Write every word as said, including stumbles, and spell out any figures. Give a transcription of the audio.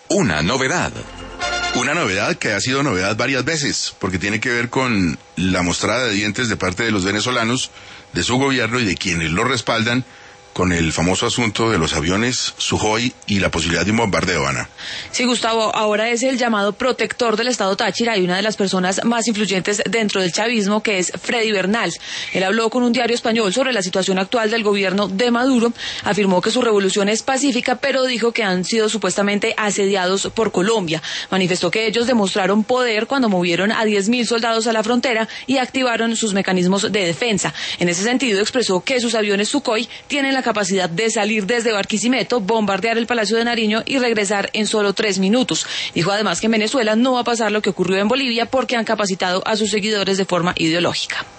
una novedad. Una novedad que ha sido novedad varias veces, porque tiene que ver con la mostrada de dientes de parte de los venezolanos, de su gobierno y de quienes lo respaldan, con el famoso asunto de los aviones Sujoy y la posibilidad de un bombardeo, Ana. Sí, Gustavo, ahora es el llamado protector del Estado Táchira y una de las personas más influyentes dentro del chavismo, que es Freddy Bernal. Él habló con un diario español sobre la situación actual del gobierno de Maduro, afirmó que su revolución es pacífica, pero dijo que han sido supuestamente asediados por Colombia. Manifestó que ellos demostraron poder cuando movieron a diez mil soldados a la frontera y activaron sus mecanismos de defensa. En ese sentido, expresó que sus aviones Sukhoi tienen la capacidad de salir desde Barquisimeto, bombardear el Palacio de Nariño y regresar en solo tres minutos. Dijo además que en Venezuela no va a pasar lo que ocurrió en Bolivia porque han capacitado a sus seguidores de forma ideológica.